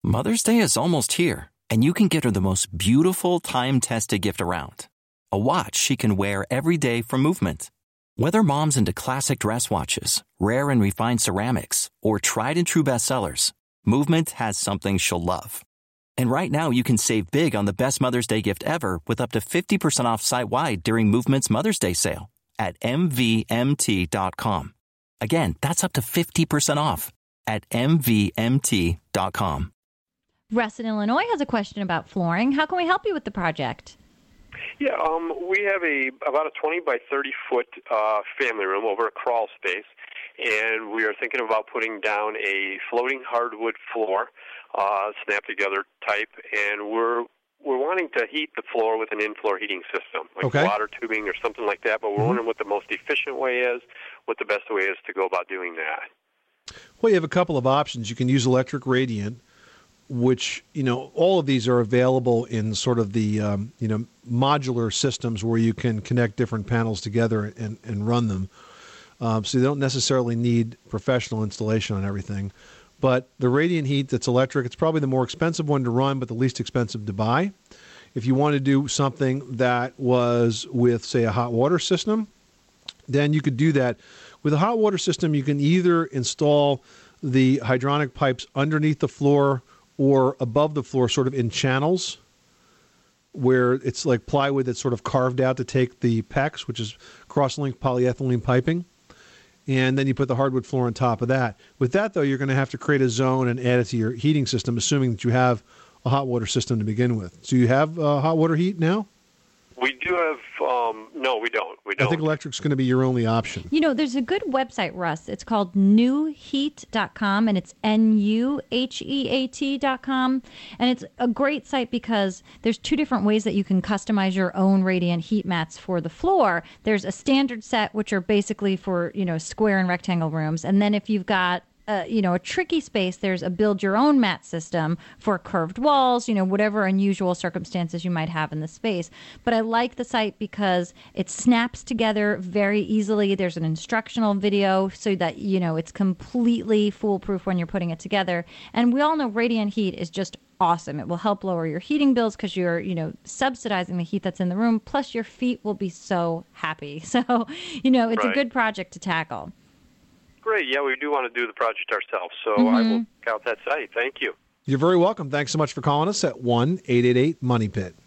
Mother's Day is almost here, and you can get her the most beautiful time-tested gift around. A watch she can wear every day from Movement. Whether mom's into classic dress watches, rare and refined ceramics, or tried-and-true bestsellers, Movement has something she'll love. And right now, you can save big on the best Mother's Day gift ever with up to 50% off site-wide during Movement's Mother's Day sale at MVMT.com. Again, that's up to 50% off at MVMT.com. Russ in Illinois has a question about flooring. How can we help you with the project? Yeah, we have about a 20 by 30 foot family room over a crawl space, and we are thinking about putting down a floating hardwood floor, snap together type, and we're wanting to heat the floor with an in-floor heating system, like water tubing or something like that. But we're wondering what the most efficient way is, what the best way is to go about doing that. Well, you have a couple of options. You can use electric radiant, which, all of these are available in sort of the, modular systems where you can connect different panels together and run them. So you don't necessarily need professional installation on everything. But the radiant heat that's electric, it's probably the more expensive one to run, but the least expensive to buy. If you want to do something that was with, say, a hot water system, then you could do that. With a hot water system, you can either install the hydronic pipes underneath the floor or above the floor, sort of in channels, where it's like plywood that's sort of carved out to take the PEX, which is cross-linked polyethylene piping, and then you put the hardwood floor on top of that. With that, though, you're going to have to create a zone and add it to your heating system, assuming that you have a hot water system to begin with. So you have hot water heat now? We do have, no, we don't. I think electric's going to be your only option. There's a good website, Russ. It's called nuheat.com, and it's nuheat.com. And it's a great site because there's two different ways that you can customize your own radiant heat mats for the floor. There's a standard set, which are basically for, square and rectangle rooms. And then if you've got a tricky space, there's a build-your-own mat system for curved walls, whatever unusual circumstances you might have in the space. But I like the site because it snaps together very easily. There's an instructional video so that, it's completely foolproof when you're putting it together. And we all know radiant heat is just awesome. It will help lower your heating bills because you're, subsidizing the heat that's in the room. Plus, your feet will be so happy. So, it's a good project to tackle. Great. Yeah, we do want to do the project ourselves, so I will check out that site. Thank you. You're very welcome. Thanks so much for calling us at 1-888-MONEY-PIT.